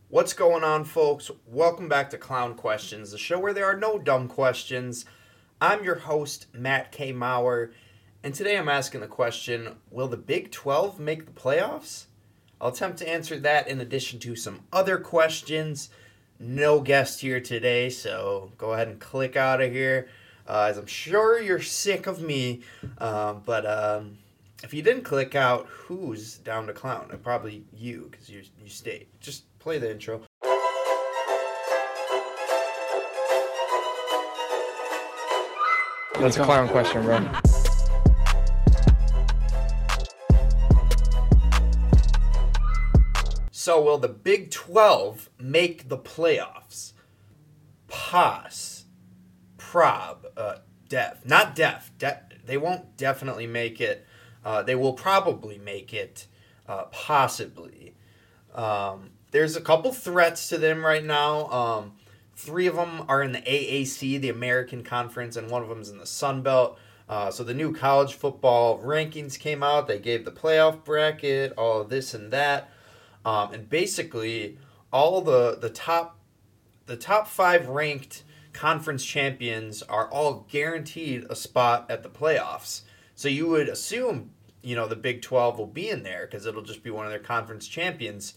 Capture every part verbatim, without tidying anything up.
What's going on, folks? Welcome back to Clown Questions, the show where there are no dumb questions. I'm your host, Matt K. Maurer, and today I'm asking the question, will the Big twelve make the playoffs? I'll attempt to answer that in addition to some other questions. No guest here today, so go ahead and click out of here, uh, as I'm sure you're sick of me, um, but um, if you didn't click out, who's down to clown? Uh, Probably you, because you, you stayed. Just play the intro. That's a clown question, bro. So, will the Big twelve make the playoffs? Pos. Prob. Uh, def. Not def. De- they won't definitely make it. Uh, they will probably make it. Uh, possibly. Um, there's a couple threats to them right now. Um, three of them are in the A A C, the American Conference, and one of them is in the Sun Belt. Uh, so the new college football rankings came out. They gave the playoff bracket, all of this and that, um, and basically all the the top the top five ranked conference champions are all guaranteed a spot at the playoffs. So you would assume, you know, the Big twelve will be in there because it'll just be one of their conference champions.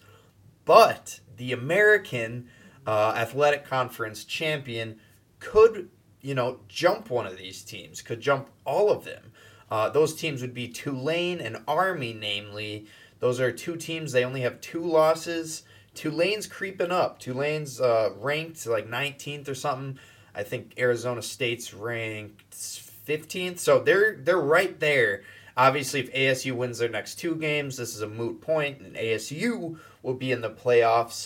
But the American uh, Athletic Conference champion could, you know, jump one of these teams, could jump all of them. Uh, those teams would be Tulane and Army, namely. Those are two teams. They only have two losses. Tulane's creeping up. Tulane's uh, ranked like nineteenth or something. I think Arizona State's ranked fifteenth. So they're they're right there. Obviously, if A S U wins their next two games, this is a moot point, and A S U will be in the playoffs.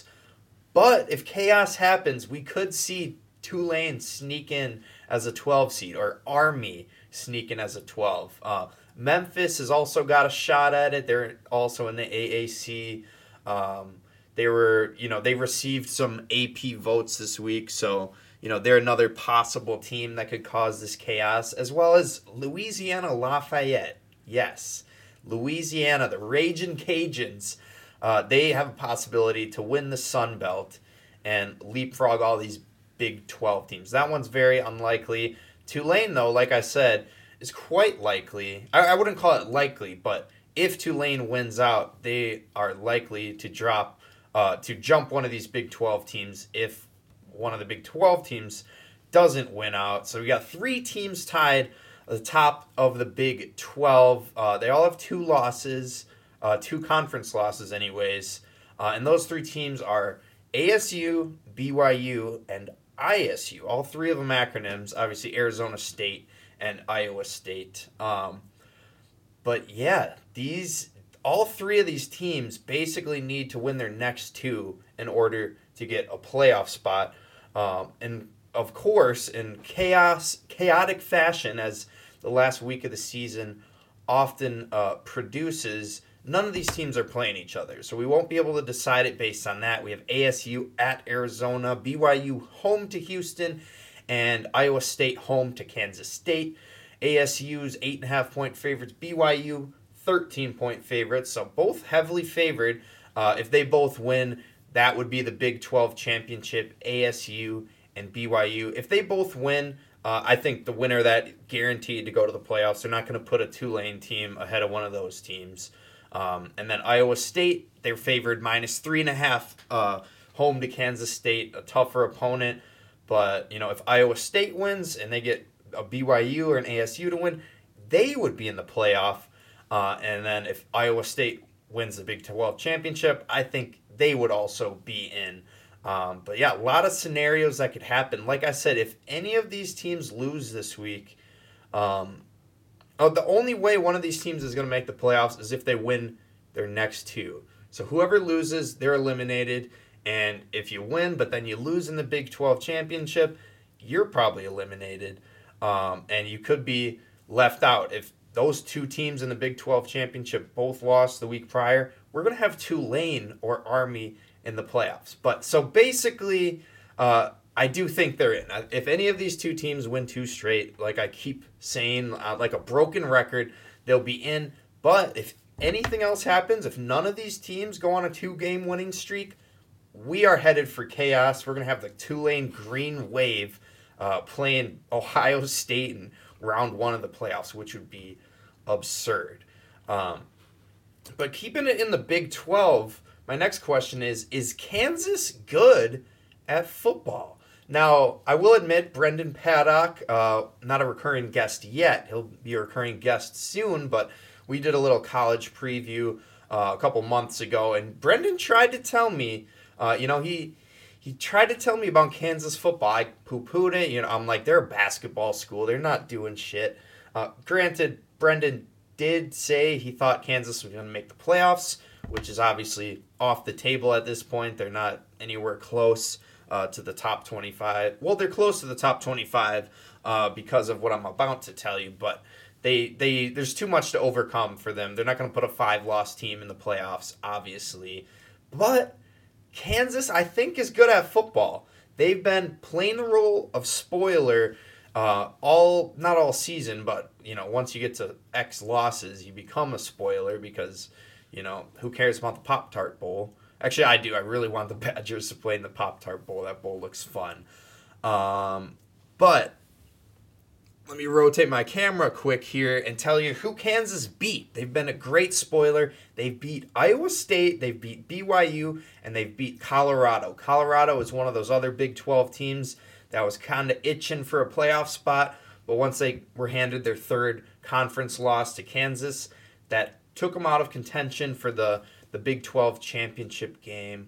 But if chaos happens, we could see Tulane sneak in as a twelve seed, or Army sneak in as a twelve. Uh, Memphis has also got a shot at it. They're also in the A A C. Um, they were, you know, they received some A P votes this week, so you know they're another possible team that could cause this chaos, as well as Louisiana Lafayette. Yes, Louisiana, the Ragin' Cajuns. Uh, they have a possibility to win the Sun Belt and leapfrog all these Big twelve teams. That one's very unlikely. Tulane, though, like I said, is quite likely. I, I wouldn't call it likely, but if Tulane wins out, they are likely to drop, uh, to jump one of these Big twelve teams if one of the Big twelve teams doesn't win out. So we got three teams tied at the top of the Big twelve. Uh, they all have two losses, uh, two conference losses, anyways. Uh, and those three teams are A S U, B Y U, and I S U. All three of them acronyms. Obviously, Arizona State and Iowa State. Um, but yeah, these all three of these teams basically need to win their next two in order to get a playoff spot. Um, and of course, in chaos, chaotic fashion, as the last week of the season often uh, produces, none of these teams are playing each other. So we won't be able to decide it based on that. We have A S U at Arizona, B Y U home to Houston, and Iowa State home to Kansas State. A S U's eight and a half point favorites, B Y U thirteen point favorites, so both heavily favored. Uh, if they both win, that would be the Big twelve championship, A S U and B Y U. If they both win, uh, I think the winner of that guaranteed to go to the playoffs. They're not going to put a Tulane team ahead of one of those teams. Um, and then Iowa State, they're favored minus three and a half uh, home to Kansas State, a tougher opponent. But, you know, if Iowa State wins and they get a B Y U or an A S U to win, they would be in the playoff. Uh, and then if Iowa State wins the Big twelve championship, I think they would also be in. Um, but yeah, a lot of scenarios that could happen. Like I said, if any of these teams lose this week, um, oh, the only way one of these teams is going to make the playoffs is if they win their next two. So whoever loses, they're eliminated. And if you win, but then you lose in the Big twelve championship, you're probably eliminated. Um, and you could be left out. If those two teams in the Big twelve championship both lost the week prior, we're going to have Tulane or Army in the playoffs. But so basically, uh, I do think they're in. If any of these two teams win two straight, like I keep saying, uh, like a broken record, they'll be in. But if anything else happens, if none of these teams go on a two-game winning streak, we are headed for chaos. We're going to have the Tulane Green Wave uh, playing Ohio State in round one of the playoffs, which would be absurd. Um, but keeping it in the Big twelve, my next question is, is Kansas good at football? Now, I will admit, Brendan Paddock, uh, not a recurring guest yet. He'll be a recurring guest soon, but we did a little college preview uh, a couple months ago, and Brendan tried to tell me, uh, you know, he he tried to tell me about Kansas football. I poo-pooed it. You know, I'm like, they're a basketball school. They're not doing shit. Uh, granted, Brendan did say he thought Kansas was going to make the playoffs, which is obviously off the table at this point. They're not anywhere close uh, to the top twenty-five. Well, they're close to the top twenty-five uh, because of what I'm about to tell you, but they they there's too much to overcome for them. They're not going to put a five-loss team in the playoffs, obviously. But Kansas, I think, is good at football. They've been playing the role of spoiler uh, all, not all season, but, you know, once you get to X losses, you become a spoiler because, you know, who cares about the Pop-Tart Bowl? Actually, I do. I really want the Badgers to play in the Pop-Tart Bowl. That bowl looks fun. Um, but let me rotate my camera quick here and tell you who Kansas beat. They've been a great spoiler. They've beat Iowa State, they've beat B Y U, and they've beat Colorado. Colorado is one of those other Big twelve teams that was kind of itching for a playoff spot, but once they were handed their third conference loss to Kansas, that took them out of contention for the, the Big twelve championship game.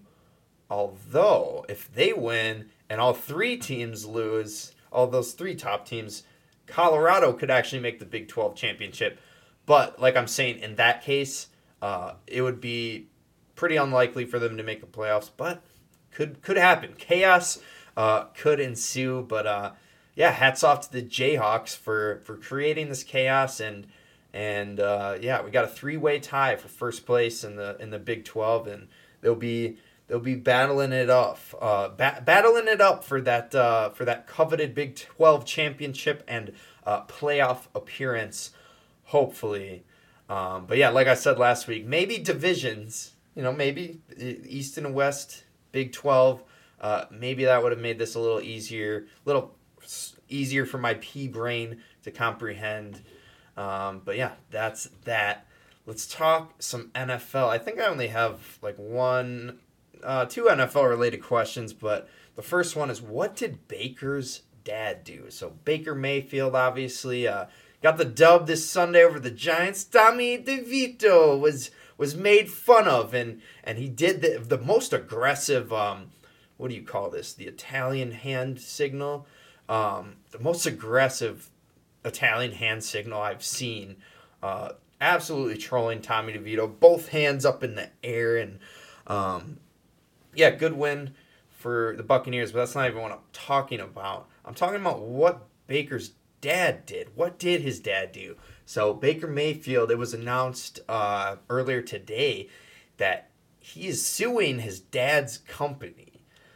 Although, if they win and all three teams lose, all those three top teams, Colorado could actually make the Big twelve championship. But, like I'm saying, in that case, uh, it would be pretty unlikely for them to make the playoffs, but could could happen. Chaos uh, could ensue, but uh, yeah, hats off to the Jayhawks for, for creating this chaos, and and uh, yeah, we got a three-way tie for first place in the in the Big twelve, and they'll be they'll be battling it up, uh, ba- battling it up for that uh, for that coveted Big twelve championship and uh, playoff appearance, hopefully. Um, but yeah, like I said last week, maybe divisions, you know, maybe East and West, Big twelve, uh, maybe that would have made this a little easier, a little easier for my pea brain to comprehend. Um, but yeah, that's that. Let's talk some N F L. I think I only have like one, uh, two N F L related questions, but the first one is, what did Baker's dad do? So Baker Mayfield, obviously, uh, got the dub this Sunday over the Giants. Tommy DeVito was was made fun of, and and he did the the most aggressive. Um, what do you call this? The Italian hand signal. Um, the most aggressive Italian hand signal I've seen. Uh, absolutely trolling Tommy DeVito. Both hands up in the air, and um, yeah, good win for the Buccaneers. But that's not even what I'm talking about. I'm talking about what Baker's dad did. What did his dad do? So Baker Mayfield, it was announced uh, earlier today that he is suing his dad's company.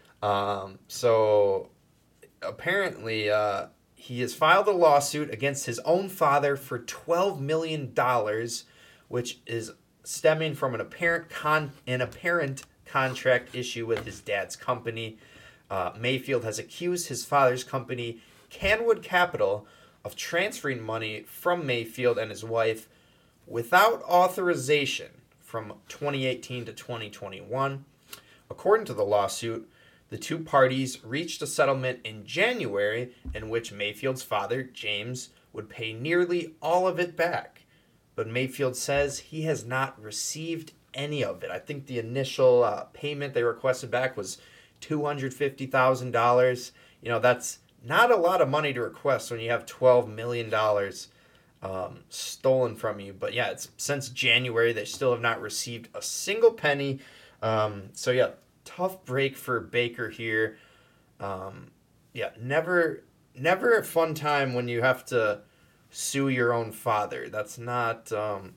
Um, so apparently uh, he has filed a lawsuit against his own father for twelve million dollars, which is stemming from an apparent con- an apparent contract issue with his dad's company. Uh, Mayfield has accused his father's company, Canwood Capital, of transferring money from Mayfield and his wife without authorization from twenty eighteen to twenty twenty-one. According to the lawsuit, the two parties reached a settlement in January in which Mayfield's father, James, would pay nearly all of it back. But Mayfield says he has not received any of it. I think the initial uh, payment they requested back was two hundred fifty thousand dollars. You know, that's not a lot of money to request when you have twelve million dollars um, stolen from you. But yeah, it's since January they still have not received a single penny. Um, so yeah, tough break for Baker here. Um, yeah, never, never a fun time when you have to sue your own father. That's not, um,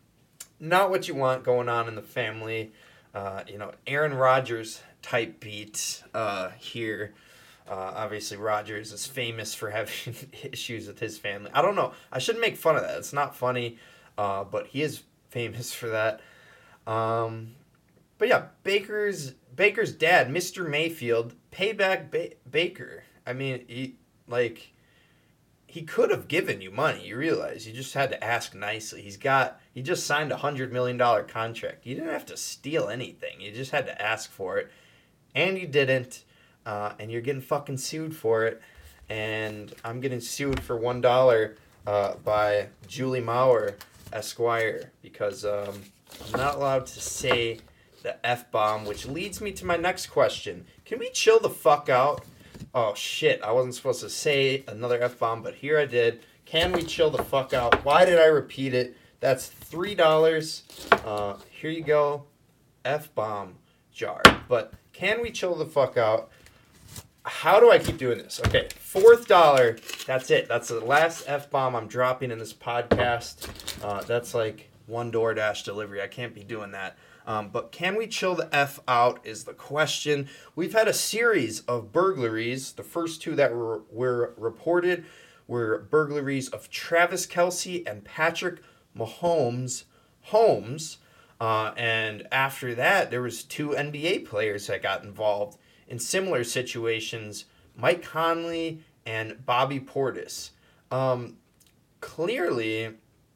not what you want going on in the family. Uh, you know, Aaron Rodgers type beat uh, here. Uh, obviously, Rodgers is famous for having issues with his family. I don't know. I shouldn't make fun of that. It's not funny, uh, but he is famous for that. Um, but yeah, Baker's Baker's dad, Mister Mayfield, payback ba- Baker. I mean, he like he could have given you money. You realize you just had to ask nicely. He's got he just signed a hundred million dollar contract. You didn't have to steal anything. You just had to ask for it, and you didn't. Uh, and you're getting fucking sued for it. And I'm getting sued for one dollar uh, by Julie Maurer, Esquire, because um, I'm not allowed to say the F bomb, which leads me to my next question. Can we chill the fuck out? Oh shit, I wasn't supposed to say another F bomb, but here I did. Can we chill the fuck out? Why did I repeat it? That's three dollars. Uh, here you go. F bomb jar. But can we chill the fuck out? How do I keep doing this? Okay, fourth dollar. That's it. That's the last F bomb I'm dropping in this podcast. Uh, that's like one DoorDash delivery. I can't be doing that. Um, but can we chill the F out is the question. We've had a series of burglaries. The first two that were, were reported were burglaries of Travis Kelce and Patrick Mahomes' homes. Uh, and after that, there was two N B A players that got involved in similar situations, Mike Conley and Bobby Portis. Um, clearly...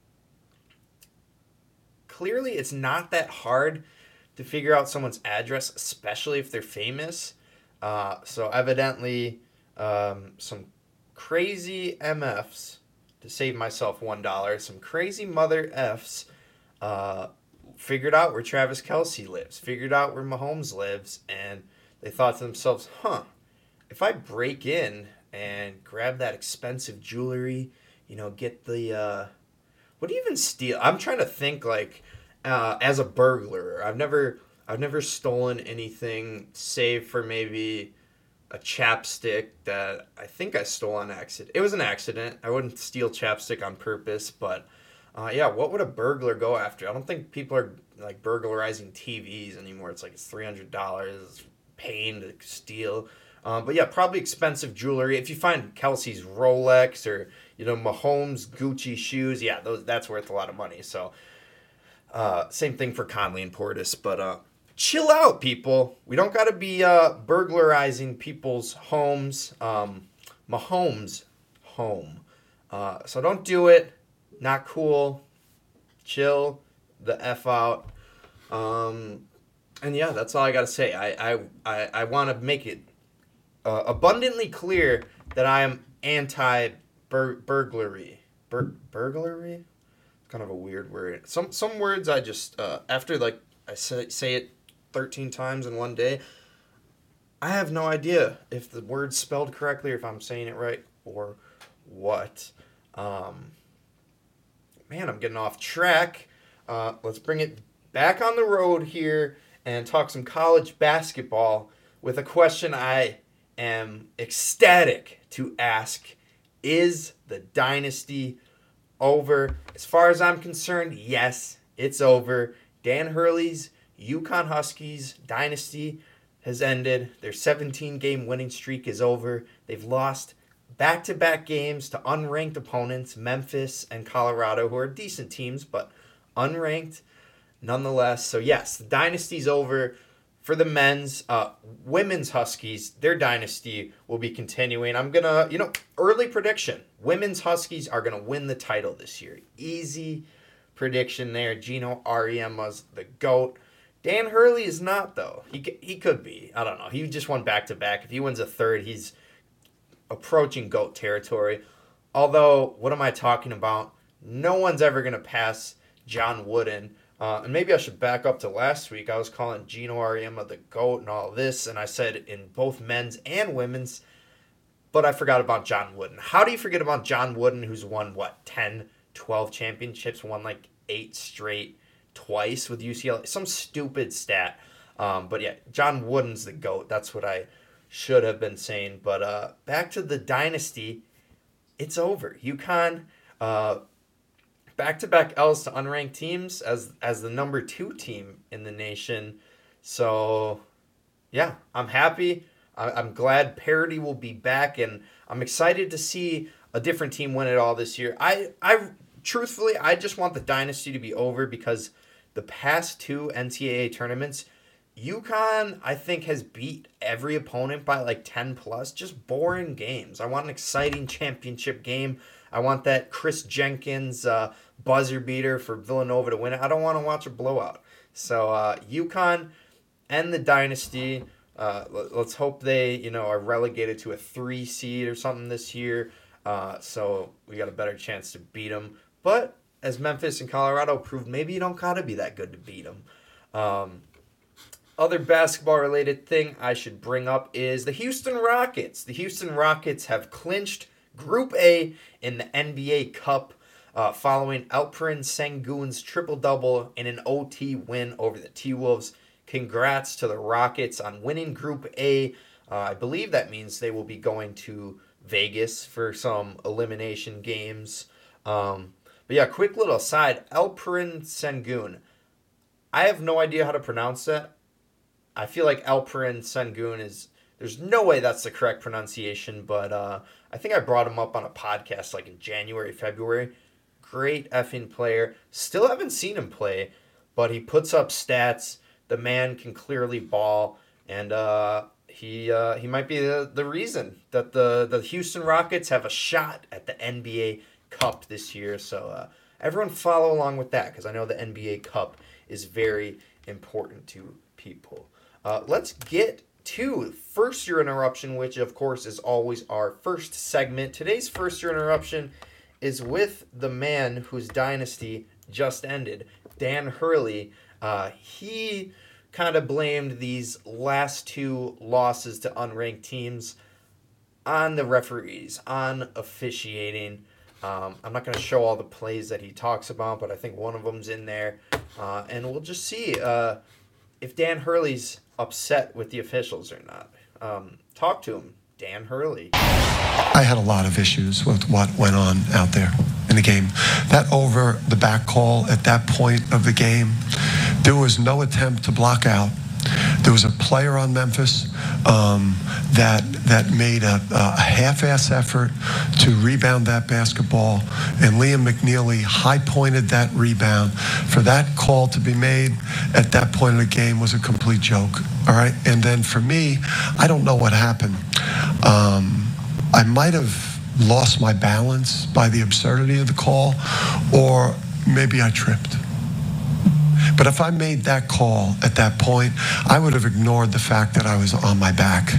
Clearly, it's not that hard to figure out someone's address, especially if they're famous. Uh, so evidently, um, some crazy M Fs, to save myself one dollar, some crazy mother Fs uh, figured out where Travis Kelce lives, figured out where Mahomes lives, and they thought to themselves, huh, if I break in and grab that expensive jewelry, you know, get the... Uh, What do you even steal? I'm trying to think like uh, as a burglar. I've never I've never stolen anything save for maybe a chapstick that I think I stole on accident. It was an accident. I wouldn't steal chapstick on purpose, but uh, yeah, what would a burglar go after? I don't think people are like burglarizing T Vs anymore. It's like it's three hundred dollars pain to steal. Um, but yeah, probably expensive jewelry. If you find Kelsey's Rolex or, you know, Mahomes Gucci shoes, yeah, those that's worth a lot of money. So, uh, same thing for Conley and Portis. But uh, chill out, people. We don't got to be uh, burglarizing people's homes. Um, Mahomes' home. Uh, so don't do it. Not cool. Chill the F out. Um, and yeah, that's all I got to say. I, I, I, I want to make it Uh, abundantly clear that I am anti-burglary. Bur- burglary? It's kind of a weird word. Some some words I just, uh, after like I say, say it thirteen times in one day, I have no idea if the word's spelled correctly or if I'm saying it right or what. Um, man, I'm getting off track. Uh, let's bring it back on the road here and talk some college basketball with a question I am ecstatic to ask. Is the dynasty over? As far as I'm concerned, yes, it's over. Dan Hurley's UConn Huskies dynasty has ended. Their seventeen-game winning streak is over. They've lost back-to-back games to unranked opponents, Memphis and Colorado, who are decent teams, but unranked nonetheless. So yes, the dynasty's over. For the men's, uh, women's Huskies, their dynasty will be continuing. I'm going to, you know, early prediction. Women's Huskies are going to win the title this year. Easy prediction there. Gino Auriemma's the GOAT. Dan Hurley is not, though. He he could be. I don't know. He just won back-to-back. If he wins a third, he's approaching GOAT territory. Although, what am I talking about? No one's ever going to pass John Wooden. Uh, and maybe I should back up to last week. I was calling Gino Auriemma the GOAT and all this, and I said in both men's and women's, but I forgot about John Wooden. How do you forget about John Wooden, who's won, what, ten, twelve championships, won like eight straight twice with U C L A? Some stupid stat. Um, but yeah, John Wooden's the GOAT. That's what I should have been saying. But uh, back to the dynasty, it's over. UConn... Uh, Back-to-back L's to unranked teams as as the number two team in the nation. So, yeah, I'm happy. I, I'm glad parity will be back, and I'm excited to see a different team win it all this year. I, I truthfully, I just want the dynasty to be over because the past two N C double A tournaments, UConn, I think, has beat every opponent by like ten plus. Just boring games. I want an exciting championship game. I want that Chris Jenkins uh, buzzer beater for Villanova to win it. I don't want to watch a blowout. So uh, UConn and the dynasty. Uh, let's hope they, you know, are relegated to a three seed or something this year. Uh, so we got a better chance to beat them. But as Memphis and Colorado proved, maybe you don't gotta be that good to beat them. Um, other basketball-related thing I should bring up is the Houston Rockets. The Houston Rockets have clinched Group A in the N B A Cup uh, following Alperen Sengun's triple-double in an O T win over the T-Wolves. Congrats to the Rockets on winning Group A. Uh, I believe that means they will be going to Vegas for some elimination games. Um, but yeah, quick little aside. Alperen Sengun. I have no idea how to pronounce that. I feel like Alperen Sengun is... There's no way that's the correct pronunciation, but uh, I think I brought him up on a podcast like in January, February. Great effing player. Still haven't seen him play, but he puts up stats. The man can clearly ball, and uh, he uh, he might be the, the reason that the, the Houston Rockets have a shot at the N B A Cup this year. So uh, everyone follow along with that, because I know the N B A Cup is very important to people. Uh, let's get to First Year Interruption, which of course is always our first segment. Today's First Year Interruption is with the man whose dynasty just ended, Dan Hurley. Uh, he kind of blamed these last two losses to unranked teams on the referees, on officiating. Um, I'm not going to show all the plays that he talks about, but I think one of them's in there. Uh, and we'll just see uh, if Dan Hurley's upset with the officials or not. Um, talk to him, Dan Hurley. I had a lot of issues with what went on out there in the game. That over the back call at that point of the game, there was no attempt to block out. There was a player on Memphis um, that that made a, a half-ass effort to rebound that basketball, and Liam McNeely high-pointed that rebound. For that call to be made at that point of the game was a complete joke, all right? And then for me, I don't know what happened. Um, I might have lost my balance by the absurdity of the call, or maybe I tripped. But if I made that call at that point, I would have ignored the fact that I was on my back.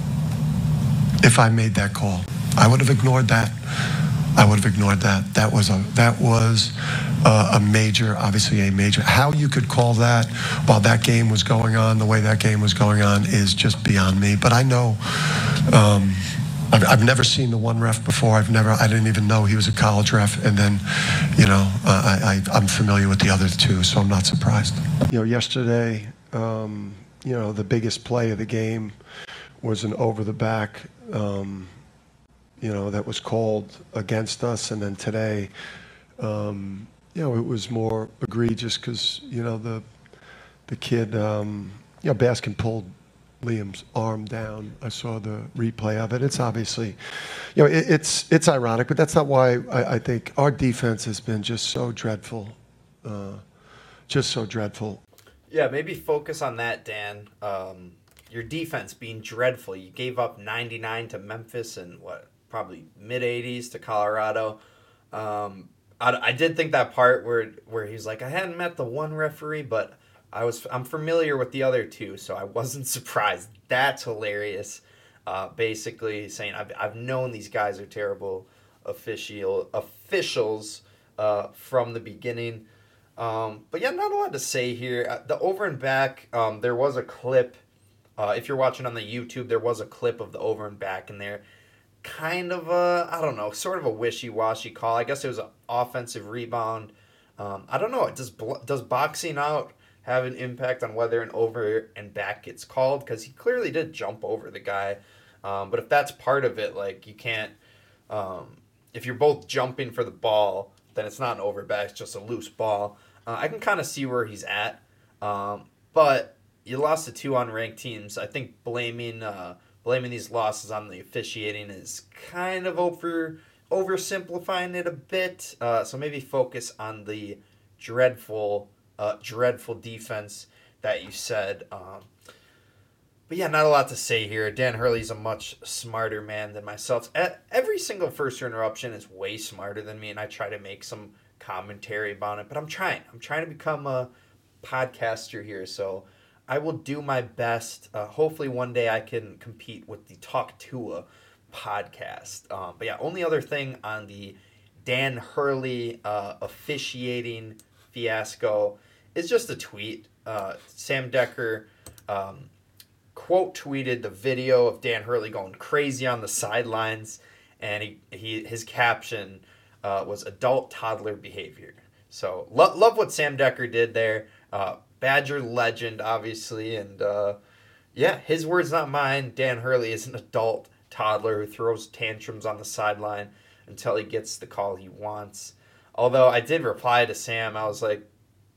If I made that call, I would have ignored that. I would have ignored that. That was a that was a, a major, obviously a major. How you could call that while that game was going on, the way that game was going on, is just beyond me. But I know. Um, I've, I've never seen the one ref before. I've never, I didn't even know he was a college ref. And then, you know, uh, I, I, I'm familiar with the other two, so I'm not surprised. You know, yesterday, um, you know, the biggest play of the game was an over the back, um, you know, that was called against us. And then today, um, you know, it was more egregious because, you know, the, the kid, um, you know, Baskin pulled Liam's arm down. I saw the replay of it. It's obviously, you know, it, it's it's ironic, but that's not why I, I think our defense has been just so dreadful, uh, just so dreadful. Yeah, maybe focus on that, Dan. Um, your defense being dreadful. You gave up ninety-nine to Memphis and what, probably mid eighties to Colorado. Um, I, I did think that part where where he's like, I hadn't met the one referee, but I was I'm familiar with the other two, so I wasn't surprised. That's hilarious. Uh, basically saying I've I've known these guys are terrible official officials uh, from the beginning. Um, but yeah, not a lot to say here. Uh, the over and back, um, there was a clip. Uh, if you're watching on the YouTube, there was a clip of the over and back in there. Kind of a, I don't know, sort of a wishy-washy call. I guess it was an offensive rebound. Um, I don't know. Does does boxing out have an impact on whether an over and back gets called? Because he clearly did jump over the guy. Um, but if that's part of it, like you can't, um, if you're both jumping for the ball, then it's not an over back, it's just a loose ball. Uh, I can kind of see where he's at. Um, but you lost to two unranked teams. I think blaming uh, blaming these losses on the officiating is kind of over oversimplifying it a bit. Uh, so maybe focus on the dreadful Uh, dreadful defense that you said. Um, But yeah, not a lot to say here. Dan Hurley's a much smarter man than myself. Every single first interruption is way smarter than me, and I try to make some commentary about it. But I'm trying. I'm trying to become a podcaster here, so I will do my best. Uh, hopefully one day I can compete with the Talk Tua podcast. Um, but yeah, only other thing on the Dan Hurley uh, officiating fiasco is just a tweet. Uh, Sam Decker um, quote tweeted the video of Dan Hurley going crazy on the sidelines, and he, he his caption uh, was adult toddler behavior. So lo- love what Sam Decker did there. Uh, Badger legend, obviously, and uh, yeah, his words, not mine. Dan Hurley is an adult toddler who throws tantrums on the sideline until he gets the call he wants. Although I did reply to Sam, I was like,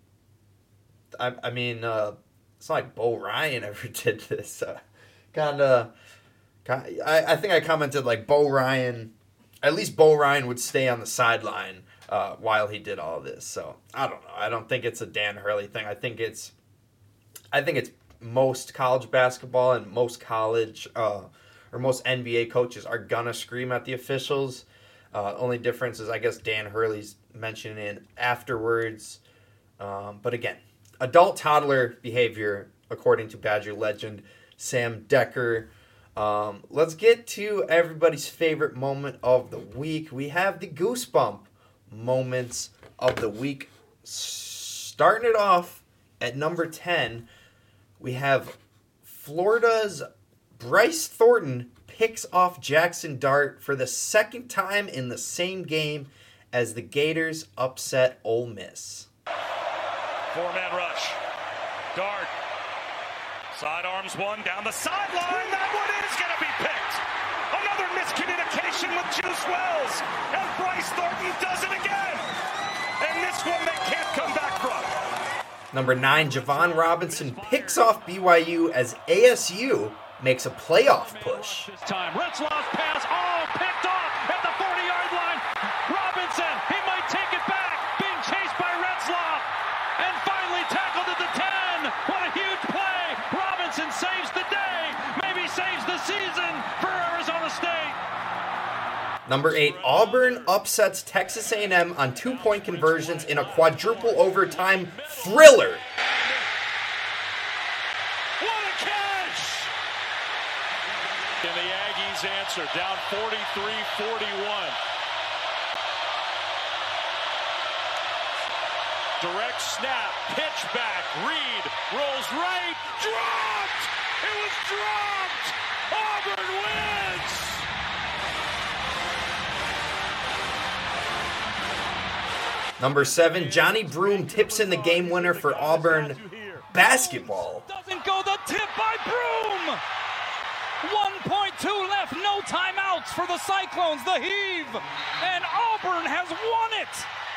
I, I mean, uh, it's not like Bo Ryan ever did this. Uh, kind of, I, I think I commented like Bo Ryan, at least Bo Ryan would stay on the sideline uh, while he did all this. So I don't know. I don't think it's a Dan Hurley thing. I think it's, I think it's most college basketball and most college uh, or most N B A coaches are gonna scream at the officials. Uh, only difference is I guess Dan Hurley's mentioning it afterwards. Um, but again, adult toddler behavior, according to Badger legend Sam Decker. Um, let's get to everybody's favorite moment of the week. We have the goosebump moments of the week. Starting it off at number ten, we have Florida's Bryce Thornton picks off Jackson Dart for the second time in the same game as the Gators upset Ole Miss. Four-man rush. Dart. Sidearms one down the sideline. That one is going to be picked. Another miscommunication with Juice Wells. And Bryce Thornton does it again. And this one they can't come back from. Number nine, Javon Robinson picks off B Y U as A S U makes a playoff push. This time, Retzlaff's pass, all picked off at the forty-yard line. Robinson, he might take it back, being chased by Retzlaff, and finally tackled at the ten. What a huge play! Robinson saves the day, maybe saves the season for Arizona State. Number eight, Auburn upsets Texas A and M on two-point conversions in a quadruple overtime thriller. What a catch! And the Aggies answer, down forty-three forty-one. Direct snap, pitch back, Reed rolls right, dropped! It was dropped! Auburn wins! Number seven, Johnny Broome tips in the game winner for Auburn basketball. Doesn't go the tip by Broome! one point two left, no timeouts for the Cyclones, the heave, and Auburn has won it!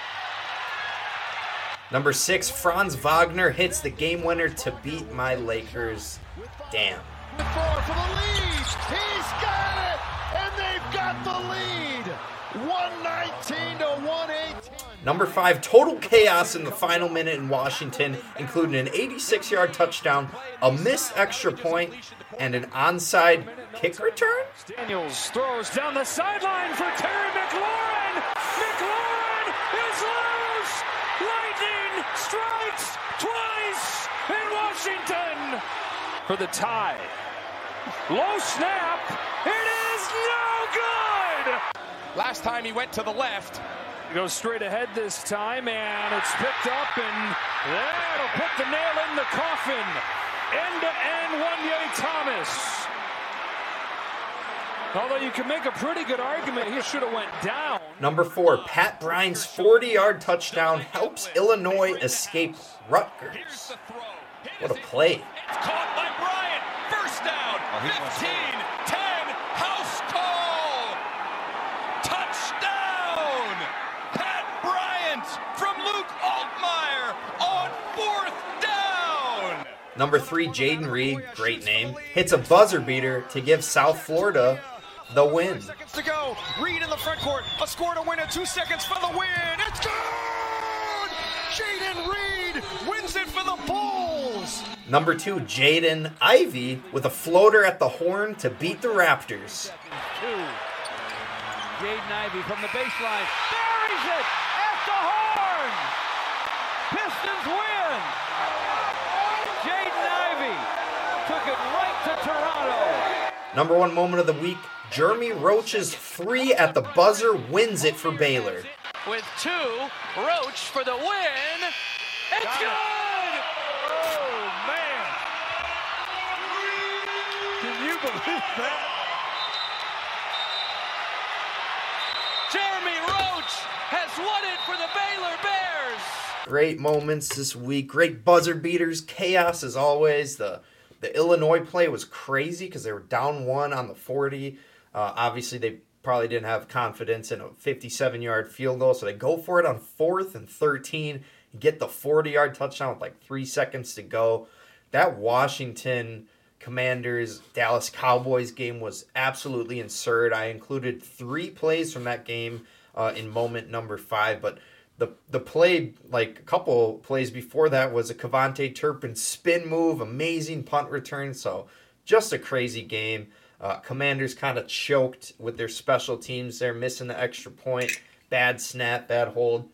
Number six, Franz Wagner hits the game winner to beat my Lakers. Damn. Four for the lead. He's got it, and they've got the lead. one nineteen to one eighteen. Number five, total chaos in the final minute in Washington, including an eighty-six-yard touchdown, a missed extra point, and an onside kick return? Daniels throws down the sideline for Terry McLaurin. McLaurin is loose. Lightning strikes twice in Washington for the tie. Low snap. It is no good. Last time he went to the left. He goes straight ahead this time, and it's picked up, and that'll put the nail in the coffin. End-to-end Wanye Thomas. Although you can make a pretty good argument he should have went down. Number four, Pat Bryant's forty-yard touchdown helps Illinois escape Rutgers. What a play. It's caught by Bryant. First down. fifteen, ten, house call. Touchdown. Pat Bryant from Luke Altmaier on fourth down. Number three, Jaden Reed, great name, hits a buzzer beater to give South Florida the win. Seconds to go. Reed in the front court. A score to win it. Two seconds for the win. It's good! Jaden Reed wins it for the Bulls. Number two, Jaden Ivey with a floater at the horn to beat the Raptors. Two. Jaden Ivey from the baseline. Buries it at the horn. Pistons win. Jaden Ivey took it right to Toronto. Number one moment of the week, Jeremy Roach's three at the buzzer wins it for Baylor. With two, Roach for the win. It's Got good! it. Oh, man. Can you believe that? Jeremy Roach has won it for the Baylor Bears. Great moments this week, great buzzer beaters, chaos as always. The the Illinois play was crazy because they were down one on the forty. Uh, obviously, they probably didn't have confidence in a fifty-seven-yard field goal, so they go for it on fourth and thirteen, get the forty-yard touchdown with like three seconds to go. That Washington Commanders Dallas Cowboys game was absolutely absurd. I included three plays from that game uh, in moment number five, but the the play, like a couple plays before that, was a Cavante Turpin spin move, amazing punt return, so just a crazy game. Uh, Commanders kind of choked with their special teams there, missing the extra point, bad snap, bad hold,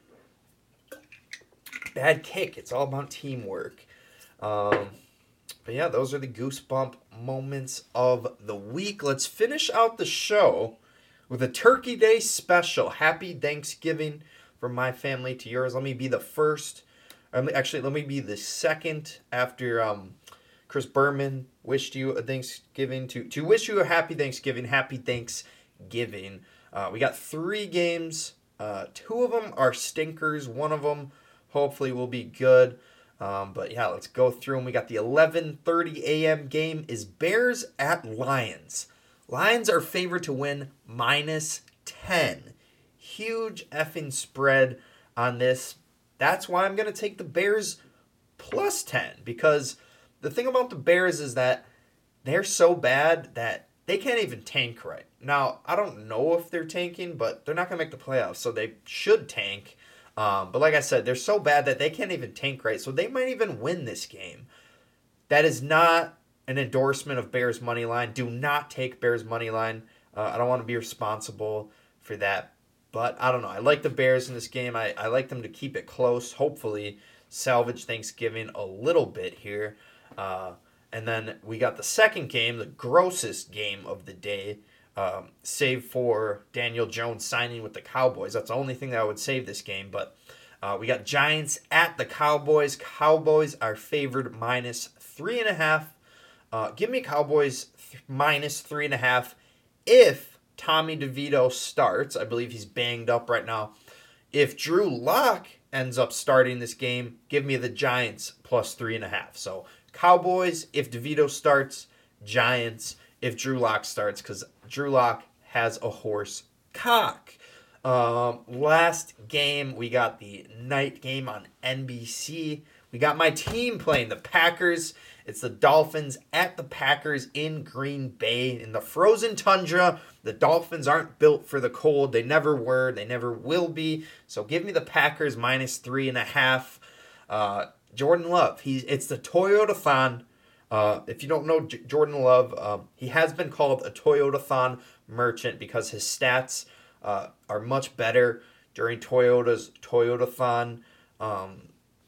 bad kick. It's all about teamwork. Um, but yeah, those are the goosebump moments of the week. Let's finish out the show with a Turkey Day special. Happy Thanksgiving from my family to yours. Let me be the first. Um, actually, let me be the second after um, Chris Berman wished you a Thanksgiving to to wish you a happy Thanksgiving. Happy Thanksgiving. Uh, we got three games. Uh, two of them are stinkers. One of them hopefully will be good. Um, but yeah, let's go through them. We got the eleven thirty a.m. game is Bears at Lions. Lions are favored to win minus ten. Huge effing spread on this. That's why I'm going to take the Bears plus ten, because the thing about the Bears is that they're so bad that they can't even tank right. Now, I don't know if they're tanking, but they're not going to make the playoffs, so they should tank. Um, but like I said, they're so bad that they can't even tank right, so they might even win this game. That is not an endorsement of Bears money line. Do not take Bears money line. Uh, I don't want to be responsible for that. But I don't know. I like the Bears in this game. I, I like them to keep it close. Hopefully salvage Thanksgiving a little bit here. Uh, and then we got the second game, the grossest game of the day, um, save for Daniel Jones signing with the Cowboys. That's the only thing that I would save this game. But uh, we got Giants at the Cowboys. Cowboys are favored minus three and a half. Uh, give me Cowboys th- minus three and a half if Tommy DeVito starts. I believe he's banged up right now. If Drew Lock ends up starting this game, give me the Giants plus three and a half. So Cowboys if DeVito starts, Giants if Drew Lock starts, because Drew Lock has a horse cock. Um, last game, we got the night game on N B C. We got my team playing the Packers. It's the Dolphins at the Packers in Green Bay in the frozen tundra. The Dolphins aren't built for the cold. They never were. They never will be. So give me the Packers minus three and a half. Uh, Jordan Love. He's it's the Toyota-thon. Uh, if you don't know J- Jordan Love, um, he has been called a Toyota-thon merchant because his stats uh, are much better during Toyota's Toyota-thon um,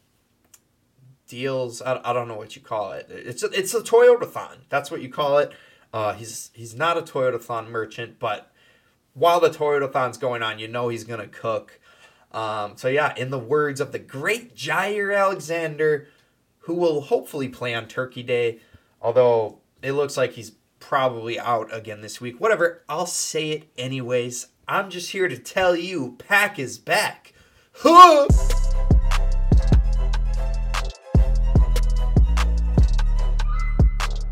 deals. I, I don't know what you call it. It's a, it's a Toyota-thon. That's what you call it. Uh, he's he's not a Toyota-thon merchant, but while the Toyota-thon's going on, you know he's gonna cook. Um, so yeah, in the words of the great Jair Alexander, who will hopefully play on Turkey Day, although it looks like he's probably out again this week. Whatever, I'll say it anyways. I'm just here to tell you, Pack is back. Huh!